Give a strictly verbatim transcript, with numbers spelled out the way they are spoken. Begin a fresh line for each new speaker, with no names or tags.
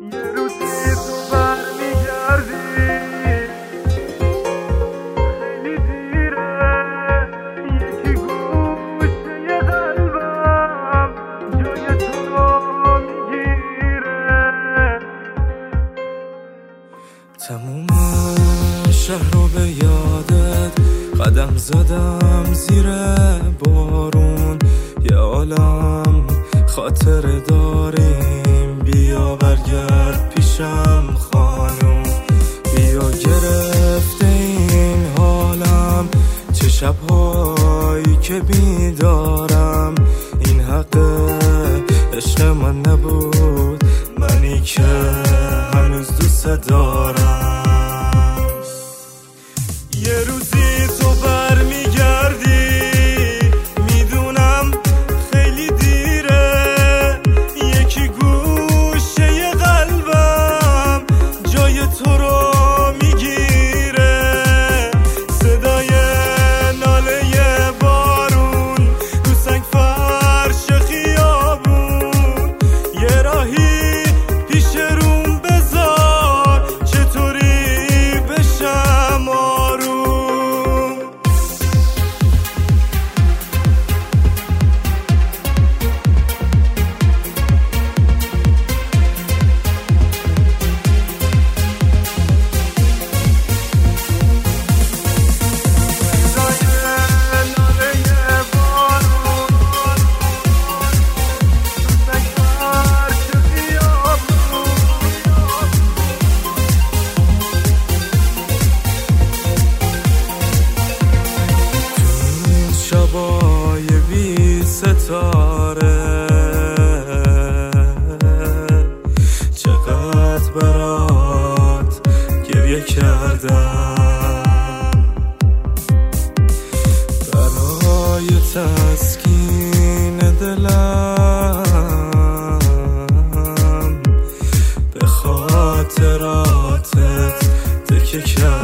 یه روزی تو برمیگردی، خیلی دیره، یکی گوشه قلبم جای تو رو میگیره.
تموم شهر رو به یادت قدم زدم زیر بارون، یه عالم خاطر داریم، بیا برگرد پیشم خانوم. بیا گرفته این حالم، چه شبهایی که بیدارم، این حق عشق من نبود، منی که هنوز دوست دارم. یه روزی تو برمیگردی، میدونم خیلی دیره، یکی گوشه قلبم جای تو رو میگیره. صدای ناله بارون رو سنگ فرش خیابون، یه راهی پیش روم بذار، چطوری بشم آروم. شبای بی ستاره چقدر برات گریه کردم، برای تسکین دلم به خاطراتت تکیه کردم.